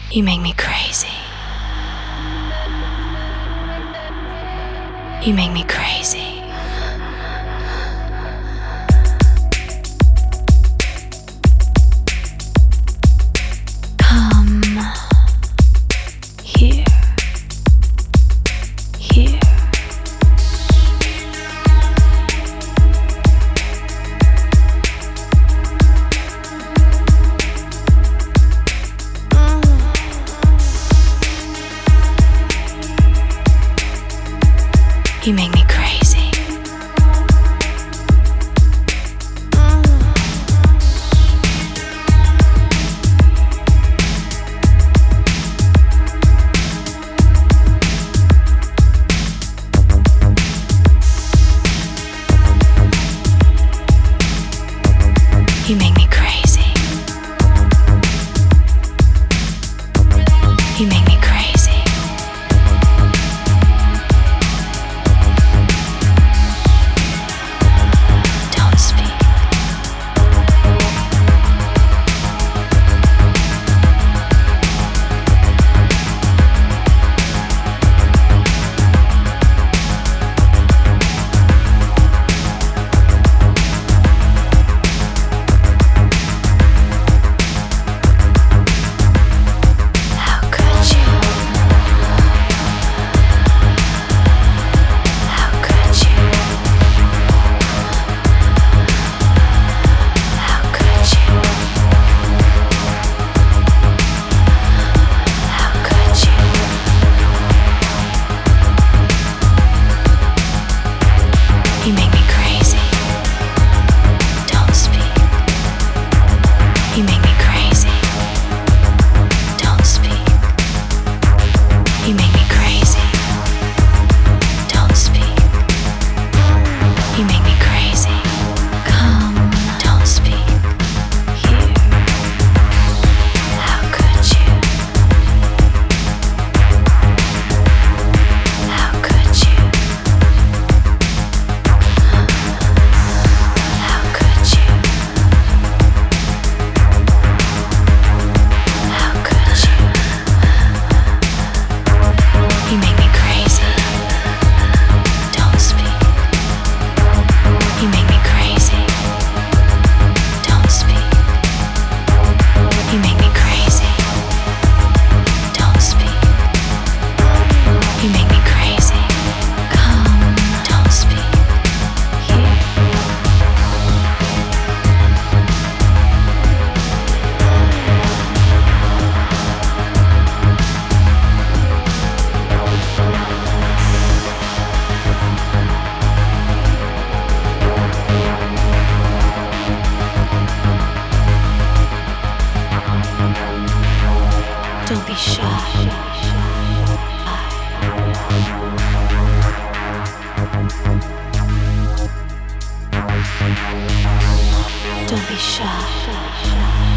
You make me crazy. You make me crazy. Come here. Here. You make me crazy. You make me crazy. You make me crazy. Don't speak. How could you? How could you? How could you? How could you? You make me crazy. Don't speak. You make me crazy. Don't speak. You make me crazy. Don't speak. You make me crazy. Come, don't speak. Here. How could you? How could you? How could you? How could you? You make me crazy. Don't speak. You make me crazy. Don't speak. You make me crazy. Don't speak. You make me crazy. Come, don't speak. Here. Don't be shy. Don't be shy.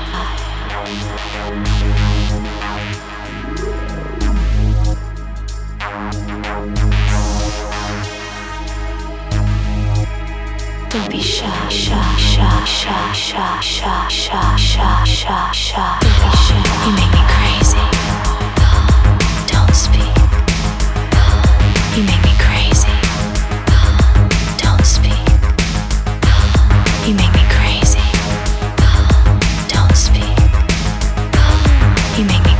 Don't be shy, shy, shy, shy, shy, shy, shy, shy, shy, shy. Don't be shy. You make me crazy. Don't speak. You make me crazy. Don't speak. You make me crazy. Don't speak. You make me